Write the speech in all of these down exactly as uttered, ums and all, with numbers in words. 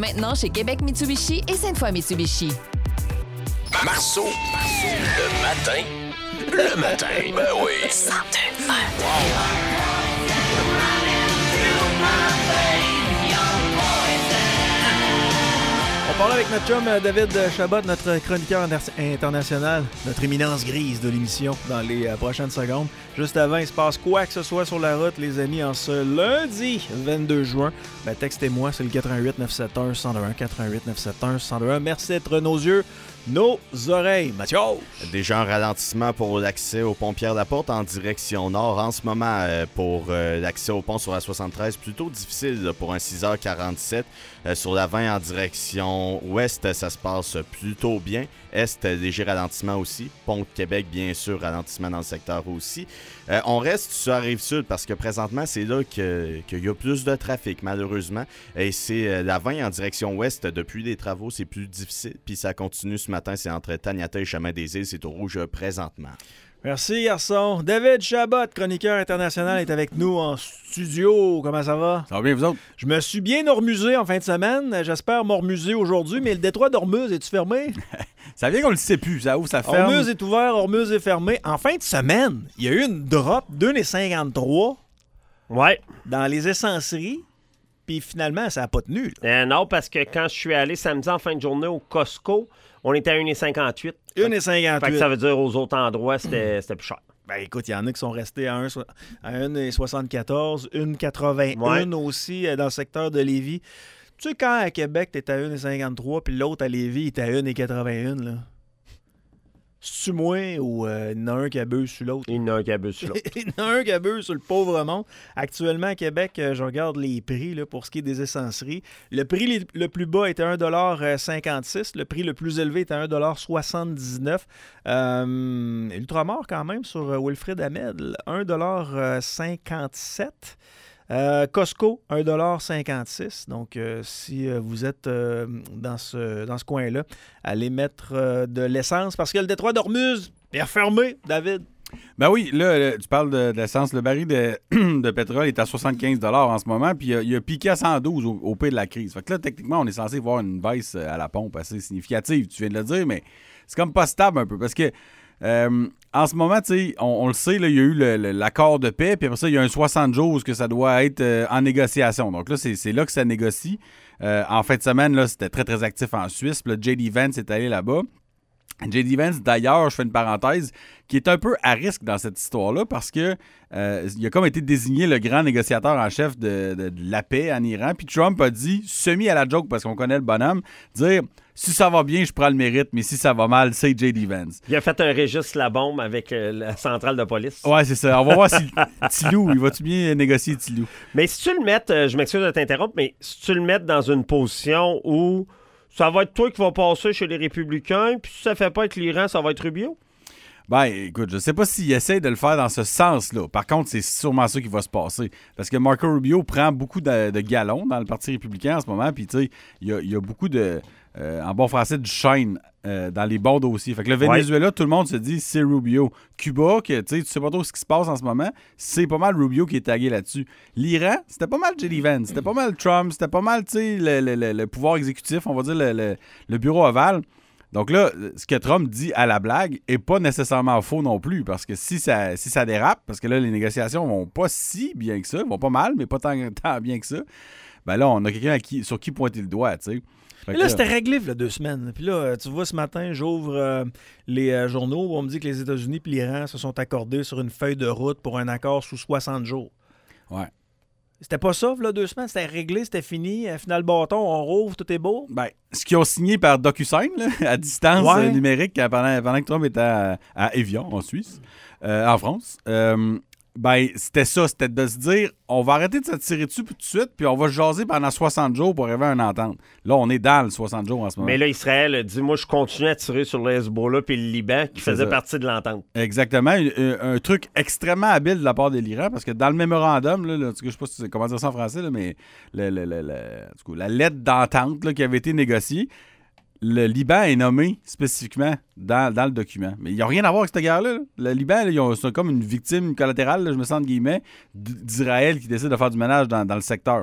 maintenant chez Québec Mitsubishi et Sainte-Foy Mitsubishi. Marceau, le matin, le matin, ben oui. cent deux neuf. On parle avec notre chum David Chabot, notre chroniqueur international, notre éminence grise de l'émission dans les prochaines secondes. Juste avant, il se passe quoi que ce soit sur la route, les amis, en ce lundi vingt-deux juin. Ben, textez-moi, c'est le quatre un huit neuf sept un un zéro un, quatre un huit neuf sept un un zéro un. Merci d'être nos yeux, nos oreilles. Mathieu! Déjà un ralentissement pour l'accès au pont Pierre-Laporte en direction nord. En ce moment, euh, pour euh, l'accès au pont sur la soixante-treize, plutôt difficile là, pour un six heures quarante-sept. Euh, sur la vingt en direction ouest, ça se passe plutôt bien. Est, léger ralentissement aussi. Pont de Québec, bien sûr, ralentissement dans le secteur aussi. Euh, on reste sur la Rive-Sud parce que présentement, c'est là que, qu'il y a plus de trafic, malheureusement. Et c'est euh, la vingt en direction ouest. Depuis les travaux, c'est plus difficile. Puis ça continue ce matin, c'est entre Taniata et Chemin des Îles. C'est au rouge euh, présentement. Merci, garçon. David Chabot, chroniqueur international, est avec nous en studio. Comment ça va? Ça va bien, vous autres? Je me suis bien hormusé en fin de semaine. J'espère m'hormuser aujourd'hui, mais le détroit d'Ormuz, est-tu fermé? Ça vient qu'on le sait plus. Ça ouvre, ça ferme. Ormuz est ouvert, Ormuz est fermé. En fin de semaine, il y a eu une drop deux virgule cinquante-trois Ouais. dans les essenceries. Puis finalement, ça n'a pas tenu. Euh, non, parce que quand je suis allé samedi en fin de journée au Costco, on était à un virgule cinquante-huit. un virgule cinquante-huit. Fait que ça veut dire aux autres endroits, c'était, c'était plus cher. Ben écoute, il y en a qui sont restés à un virgule soixante-quatorze, un virgule quatre-vingt-un Ouais. aussi euh, dans le secteur de Lévis. Tu sais, quand à Québec, t'es à un virgule cinquante-trois, puis l'autre à Lévis, il est à un virgule quatre-vingt-un, là. C'est-tu moi ou euh, il y en a un qui abuse sur l'autre? Il y en a un qui abuse sur l'autre. Il y en a un qui abuse sur le pauvre monde. Actuellement, à Québec, euh, je regarde les prix là, pour ce qui est des essenceries. Le prix li- le plus bas est à un virgule cinquante-six. Le prix le plus élevé est à un virgule soixante-dix-neuf. Euh, Ultramar, quand même, sur euh, Wilfrid Ahmed, un virgule cinquante-sept. Euh, Costco, un virgule cinquante-six. Donc, euh, si euh, vous êtes euh, dans ce, dans ce coin-là, allez mettre euh, de l'essence parce que le détroit d'Ormuz est refermé, David. Ben oui, là, là, tu parles de, de l'essence. Le baril de, de pétrole est à soixante-quinze dollars en ce moment, puis il a, il a piqué à cent douze au, au pied de la crise. Fait que là, techniquement, on est censé voir une baisse à la pompe assez significative, tu viens de le dire, mais c'est comme pas stable un peu parce que Euh, en ce moment, tu sais, on, on le sait, là, il y a eu le, le, l'accord de paix, puis après ça, il y a un soixante jours que ça doit être euh, en négociation. Donc là, c'est, c'est là que ça négocie. Euh, en fin de semaine, là, c'était très, très actif en Suisse. Puis là, J D Vance est allé là-bas. J D Vance, d'ailleurs, je fais une parenthèse, qui est un peu à risque dans cette histoire-là parce que euh, il a comme été désigné le grand négociateur en chef de, de, de la paix en Iran. Puis Trump a dit, semi à la joke parce qu'on connaît le bonhomme, dire si ça va bien, je prends le mérite, mais si ça va mal, c'est J D Vance. Il a fait un registre la bombe avec euh, la centrale de police. Ouais, c'est ça. On va voir si Tilou, il va-tu bien négocier Tilou? Mais si tu le mets, euh, je m'excuse de t'interrompre, mais si tu le mets dans une position où ça va être toi qui va passer chez les Républicains, puis si ça fait pas avec l'Iran, ça va être Rubio? Ben, écoute, je sais pas s'il essaie de le faire dans ce sens-là. Par contre, c'est sûrement ça qui va se passer. Parce que Marco Rubio prend beaucoup de, de galons dans le Parti républicain en ce moment, puis tu sais, il y a, y a beaucoup de, euh, en bon français, du shine euh, dans les bons dossiers. Fait que le Venezuela, ouais. Tout le monde se dit, c'est Rubio. Cuba, que tu sais, tu sais pas trop ce qui se passe en ce moment, c'est pas mal Rubio qui est tagué là-dessus. L'Iran, c'était pas mal J D Vance, c'était pas mal Trump, c'était pas mal, tu sais, le, le, le, le pouvoir exécutif, on va dire le, le, le bureau ovale. Donc là, ce que Trump dit à la blague est pas nécessairement faux non plus, parce que si ça, si ça dérape, parce que là, les négociations vont pas si bien que ça, vont pas mal, mais pas tant, tant bien que ça, ben là, on a quelqu'un à qui, sur qui pointer le doigt, tu sais. Mais là, là, c'était réglé, il y a deux semaines. Puis là, tu vois, ce matin, j'ouvre euh, les euh, journaux où on me dit que les États-Unis et l'Iran se sont accordés sur une feuille de route pour un accord sous soixante jours. Ouais. C'était pas ça, là, deux semaines, c'était réglé, c'était fini. Final bâton, on rouvre, tout est beau. Ben, ce qu'ils ont signé par DocuSign, là, à distance ouais. euh, numérique, pendant, pendant que Trump était à, à Évian, en Suisse, euh, en France, euh, ben, c'était ça, c'était de se dire, on va arrêter de se tirer dessus tout de suite, puis on va jaser pendant soixante jours pour arriver à une entente. Là, on est dans le soixante jours en ce moment. Mais là, Israël dit, moi, je continue à tirer sur le Hezbollah puis le Liban, qui C'est faisait ça. partie de l'entente. Exactement. Un, un truc extrêmement habile de la part de l'Iran, parce que dans le mémorandum, là, là, je ne sais pas si, comment dire ça en français, là, mais le, le, le, le, en tout cas, la lettre d'entente là, qui avait été négociée, le Liban est nommé spécifiquement dans, dans le document. Mais il n'y a rien à voir avec cette guerre-là. Là. Le Liban, là, ils ont, c'est comme une victime collatérale, là, je me sens entre guillemets, d'Israël qui décide de faire du ménage dans, dans le secteur.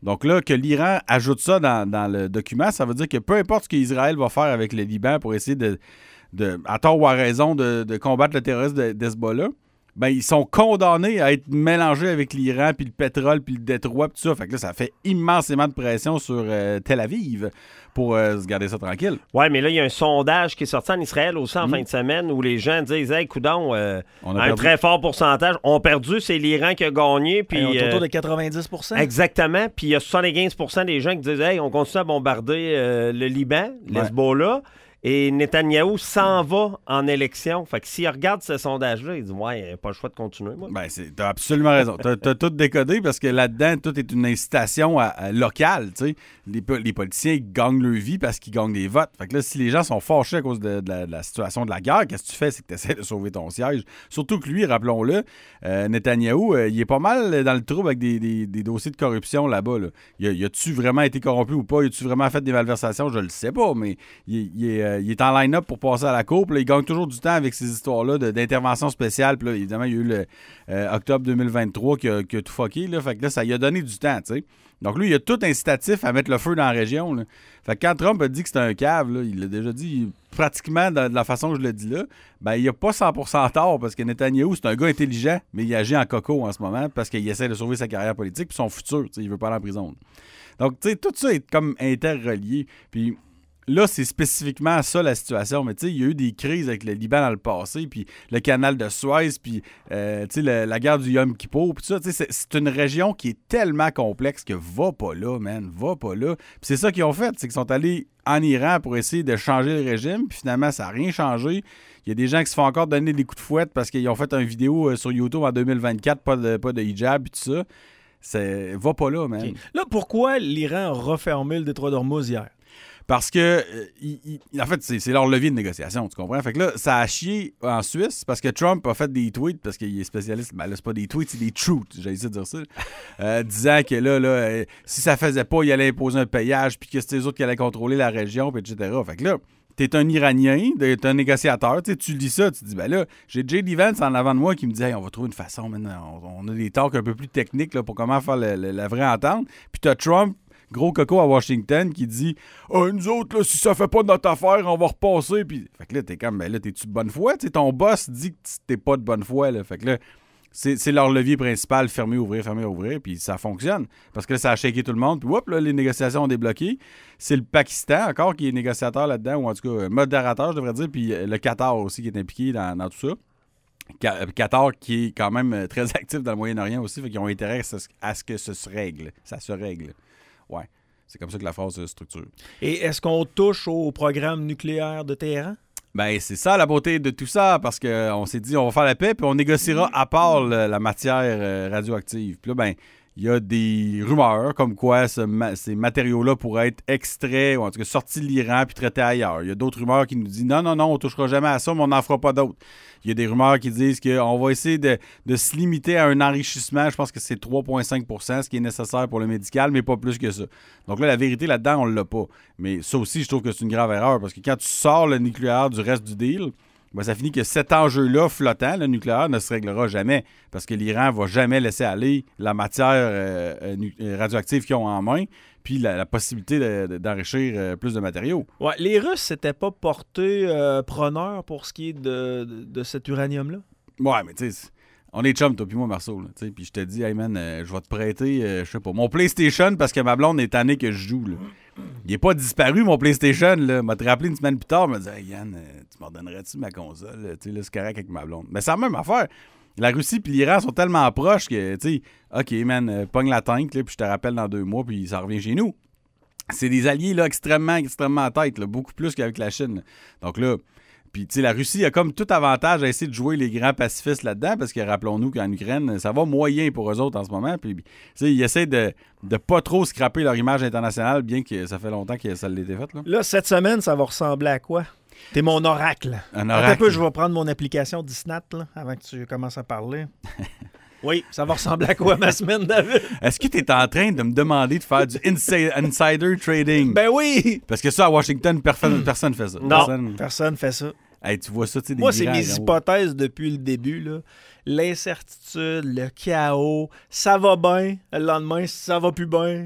Donc là, que l'Iran ajoute ça dans, dans le document, ça veut dire que peu importe ce qu'Israël va faire avec le Liban pour essayer de, de à tort ou à raison, de, de combattre le terrorisme d'Hezbollah, ben ils sont condamnés à être mélangés avec l'Iran, puis le pétrole, puis le détroit, puis tout ça. Fait que là, ça fait immensément de pression sur euh, Tel Aviv pour euh, se garder ça tranquille. Oui, mais là, il y a un sondage qui est sorti en Israël aussi en mmh. fin de semaine où les gens disent « Hey, coudonc, euh, un perdu. très fort pourcentage. On perdu, c'est l'Iran qui a gagné. » Puis hey, autour euh, de quatre-vingt-dix pour cent. Exactement. Puis il y a soixante-quinze pour cent des gens qui disent « Hey, on continue à bombarder euh, le Liban, l'Hezbollah. » Et Netanyahou s'en va en élection. Fait que s'il regarde ce sondage-là, il dit « Ouais, il n'y a pas le choix de continuer. » moi. Ben, t'as absolument raison. T'as, t'as tout décodé parce que là-dedans, tout est une incitation à, à locale. T'sais. Les, les politiciens ils gagnent leur vie parce qu'ils gagnent des votes. Fait que là, si les gens sont fâchés à cause de, de, la, de la situation de la guerre, qu'est-ce que tu fais? C'est que tu essaies de sauver ton siège. Surtout que lui, rappelons-le, euh, Netanyahou, euh, il est pas mal dans le trouble avec des, des, des dossiers de corruption là-bas. Là. Il a, il a-tu vraiment été corrompu ou pas? Il a-tu vraiment fait des malversations? Je le sais pas, mais il, il est... il est en line-up pour passer à la cour. Puis là, il gagne toujours du temps avec ces histoires-là de, d'intervention spéciale. Puis là, évidemment, il y a eu le euh, octobre deux mille vingt-trois qui a, qui a tout fucké. Là. Fait que là, ça lui a donné du temps, tu sais. Donc lui, il a tout incitatif à mettre le feu dans la région. Là. Fait que quand Trump a dit que c'était un cave, là, il l'a déjà dit pratiquement de, de la façon que je le dis là, ben il a pas cent pour cent tort parce que Netanyahou, c'est un gars intelligent, mais il agit en coco en ce moment parce qu'il essaie de sauver sa carrière politique puis son futur. Tu sais, il veut pas aller en prison. Donc, tu sais, tout ça est comme interrelié. Puis là, c'est spécifiquement ça la situation, mais tu sais, il y a eu des crises avec le Liban dans le passé, puis le canal de Suez, puis euh, tu sais, la, la guerre du Yom Kippour, puis tout ça, tu sais, c'est, c'est une région qui est tellement complexe que va pas là, man, va pas là. Puis c'est ça qu'ils ont fait, c'est qu'ils sont allés en Iran pour essayer de changer le régime, puis finalement, ça n'a rien changé. Il y a des gens qui se font encore donner des coups de fouette parce qu'ils ont fait une vidéo sur YouTube en deux mille vingt-quatre, pas de, pas de hijab, puis tout ça. C'est... Va pas là, man. Okay. Là, pourquoi l'Iran a refermé le détroit d'Ormuz hier? Parce que, euh, il, il, en fait, c'est, c'est leur levier de négociation, tu comprends? Fait que là, ça a chié en Suisse parce que Trump a fait des tweets, parce qu'il est spécialiste, ben là, c'est pas des tweets, c'est des truths, j'ai essayé de dire ça, euh, disant que là, là euh, si ça faisait pas, il allait imposer un payage, puis que c'était eux autres qui allaient contrôler la région, puis et cetera. Fait que là, t'es un Iranien, t'es un négociateur, tu lis ça, tu te dis, ben là, j'ai J D Vance en avant de moi qui me dit, hey, on va trouver une façon, maintenant, on, on a des talks un peu plus techniques là, pour comment faire le, le, la vraie entente. Puis t'as Trump, gros coco à Washington, qui dit oh, nous autres, là, si ça fait pas notre affaire, on va repasser. Puis, fait que là, t'es comme, ben là, t'es-tu de bonne foi? T'sais, ton boss dit que t'es pas de bonne foi. Là. Fait que là, c'est, c'est leur levier principal, fermer, ouvrir, fermer, ouvrir. Puis ça fonctionne. Parce que là, ça a shaké tout le monde. Puis, hop, là, les négociations ont débloqué. C'est le Pakistan, encore, qui est négociateur là-dedans, ou en tout cas, modérateur, je devrais dire. Puis le Qatar aussi, qui est impliqué dans, dans tout ça. Qatar qui est quand même très actif dans le Moyen-Orient aussi. Fait qu'ils ont intérêt à ce que ça se règle. Ça se règle. Ouais, c'est comme ça que la phrase se structure. Et est-ce qu'on touche au programme nucléaire de Téhéran? Ben, c'est ça la beauté de tout ça, parce qu'on s'est dit on va faire la paix, puis on négociera à part le, la matière radioactive. Puis là, ben, il y a des rumeurs comme quoi ce ma- ces matériaux-là pourraient être extraits, ou en tout cas sortis de l'Iran puis traités ailleurs. Il y a d'autres rumeurs qui nous disent non, non, non, on ne touchera jamais à ça, mais on n'en fera pas d'autres. Il y a des rumeurs qui disent qu'on va essayer de, de se limiter à un enrichissement, je pense que c'est trois virgule cinq pour cent, ce qui est nécessaire pour le médical, mais pas plus que ça. Donc là, la vérité là-dedans, on ne l'a pas. Mais ça aussi, je trouve que c'est une grave erreur, parce que quand tu sors le nucléaire du reste du deal, ben, ça finit que cet enjeu-là flottant, le nucléaire, ne se réglera jamais, parce que l'Iran ne va jamais laisser aller la matière euh, euh, radioactive qu'ils ont en main, puis la, la possibilité de, de, d'enrichir euh, plus de matériaux. Ouais, les Russes s'étaient pas portés euh, preneurs pour ce qui est de, de, de cet uranium-là? Ouais, mais tu sais, on est chum, toi puis moi, Marceau. Puis je te dis, hey man, euh, je vais te prêter, euh, je sais pas, mon PlayStation parce que ma blonde est tannée que je joue. Là. Il est pas disparu, mon PlayStation. Là. M'a te rappelé une semaine plus tard, m'a dit, hey, Yann, euh, tu m'ordonnerais-tu ma console? Tu sais, là, c'est correct avec ma blonde. Mais c'est la même affaire. La Russie puis l'Iran sont tellement proches que, tu sais, OK, man, euh, pogne la tank, là, puis je te rappelle dans deux mois, puis ça revient chez nous. C'est des alliés, là, extrêmement, extrêmement à tête, là, beaucoup plus qu'avec la Chine. Là. Donc là, puis, tu sais, la Russie a comme tout avantage à essayer de jouer les grands pacifistes là-dedans, parce que rappelons-nous qu'en Ukraine, ça va moyen pour eux autres en ce moment. Puis, tu sais, ils essaient de de pas trop scraper leur image internationale, bien que ça fait longtemps que ça l'était fait. Là, là cette semaine, ça va ressembler à quoi? T'es mon oracle. Un oracle. Attends un peu, je vais prendre mon application Disnat là, avant que tu commences à parler. Oui, ça va ressembler à quoi ma semaine, David? Est-ce que tu es en train de me demander de faire du insi- insider trading? Ben oui! Parce que ça, à Washington, personne ne fait ça. Non, personne personne fait ça. Hey, tu vois ça, tu sais, des Moi, c'est grands, mes grands hypothèses depuis le début. Là. L'incertitude, le chaos, ça va bien. Le lendemain, ça va plus bien.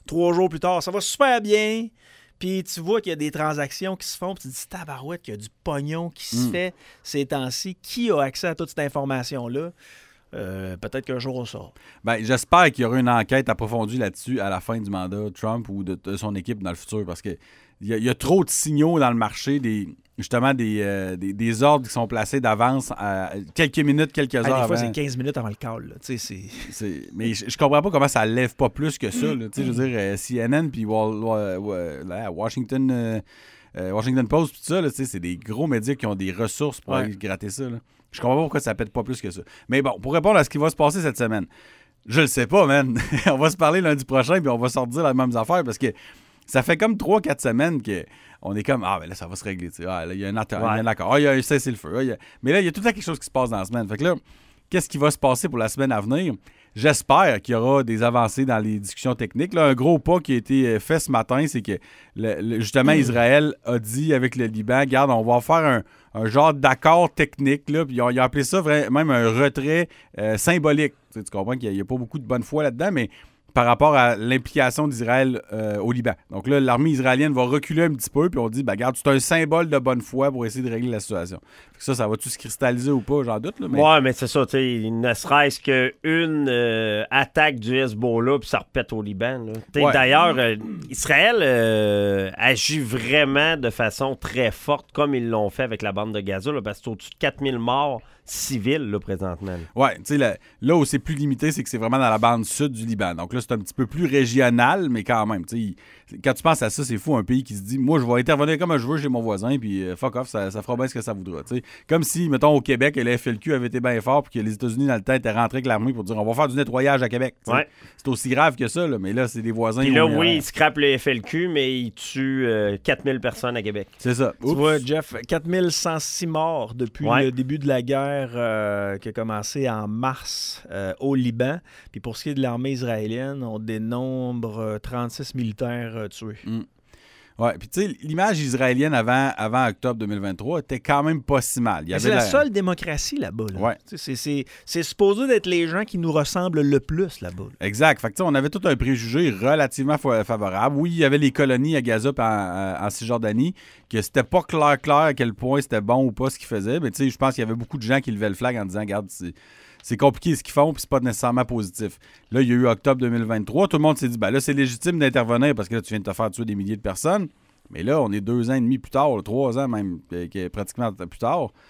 Trois jours plus tard, ça va super bien. Puis tu vois qu'il y a des transactions qui se font, puis tu te dis, tabarouette, qu'il y a du pognon qui se Mm. fait ces temps-ci. Qui a accès à toute cette information-là? Euh, peut-être qu'un jour on sort. Ben, j'espère qu'il y aura une enquête approfondie là-dessus à la fin du mandat Trump ou de, de son équipe dans le futur, parce que il y, a- il y a trop de signaux dans le marché, des, justement des, euh, des, des ordres qui sont placés d'avance à quelques minutes, quelques heures Hey, des fois, avant. c'est quinze minutes avant le call. Là. Tu sais, c'est... C'est- Mais je, je comprends pas comment ça lève pas plus que ça. Là. Tu sais, je veux dire, euh, C N N puis Wall- Wa- Wa- là, Washington, euh, euh, Washington Post, puis tout ça, là, tu sais, c'est des gros médias qui ont des ressources pour Ouais. aller gratter ça. Là. Je comprends pas pourquoi ça pète pas plus que ça. Mais bon, pour répondre à ce qui va se passer cette semaine, je le sais pas, man. On va se parler lundi prochain puis on va sortir les mêmes affaires parce que ça fait comme trois quatre semaines qu'on est comme, ah, ben là, ça va se régler. tu sais. Ah, là, il y a un atta- il y a un accord. Ah, il y a un cessez-le-feu. Ah, il y a- Mais là, il y a tout le temps quelque chose qui se passe dans la semaine. Fait que là, qu'est-ce qui va se passer pour la semaine à venir? J'espère qu'il y aura des avancées dans les discussions techniques. Là, un gros pas qui a été fait ce matin, c'est que le- le- justement Israël a dit avec le Liban, regarde, on va faire un, un genre d'accord technique, là, puis ils ont, ils ont appelé ça vra- même un retrait euh, symbolique. Tu sais, tu comprends qu'il n'y a, a pas beaucoup de bonne foi là-dedans, mais par rapport à l'implication d'Israël euh, au Liban. Donc là, l'armée israélienne va reculer un petit peu, puis on dit, ben, regarde, c'est un symbole de bonne foi pour essayer de régler la situation. Fait que ça, ça va-tu se cristalliser ou pas, j'en doute. Là, mais... Ouais, mais c'est ça, tu sais, ne serait-ce qu'une euh, attaque du Hezbollah, puis ça repète au Liban. là. Tu sais, Ouais. D'ailleurs, euh, Israël euh, agit vraiment de façon très forte, comme ils l'ont fait avec la bande de Gaza, là, parce que c'est au-dessus de quatre mille morts civils, là, présentement. là. Ouais, tu sais, là, là où c'est plus limité, c'est que c'est vraiment dans la bande sud du Liban. Donc là, c'est un petit peu plus régional, mais quand même, tu sais, quand tu penses à ça, c'est fou, un pays qui se dit, moi, je vais intervenir comme je veux chez mon voisin, puis euh, fuck off, ça, ça fera bien ce que ça voudra, tu sais. Comme si, mettons, au Québec, le F L Q avait été bien fort, puis que les États-Unis, dans le temps, étaient rentrés avec l'armée pour dire, on va faire du nettoyage à Québec. tu sais. Ouais. C'est aussi grave que ça, là, mais là, c'est des voisins. Puis là, où, oui, euh, ils scrapent le F L Q, mais ils tuent euh, quatre mille personnes à Québec. C'est ça. Tu Oups. vois, Jeff, quatre mille cent six morts depuis Ouais. le début de la guerre euh, qui a commencé en mars euh, au Liban. Puis pour ce qui est de l'armée israélienne, on dénombre euh, trente-six militaires euh, tués. Ouais, puis tu sais, l'image israélienne avant, avant octobre deux mille vingt-trois était quand même pas si mal. Il y Mais avait c'est la la- seule démocratie là-bas. Là. Ouais. Tu sais, C'est, c'est, c'est supposé d'être les gens qui nous ressemblent le plus là-bas. là. Exact. Fait que, tu sais, on avait tout un préjugé relativement fa- favorable. Oui, il y avait les colonies à Gaza et en, en Cisjordanie, que c'était pas clair clair à quel point c'était bon ou pas ce qu'ils faisaient. Mais tu sais, je pense qu'il y avait beaucoup de gens qui levaient le flag en disant, regarde, c'est, c'est compliqué ce qu'ils font, puis c'est pas nécessairement positif. Là, il y a eu octobre deux mille vingt-trois. Tout le monde s'est dit, ben là, c'est légitime d'intervenir parce que là, tu viens de te faire tuer des milliers de personnes. Mais là, on est deux ans et demi plus tard, trois ans même, que- que pratiquement plus tard.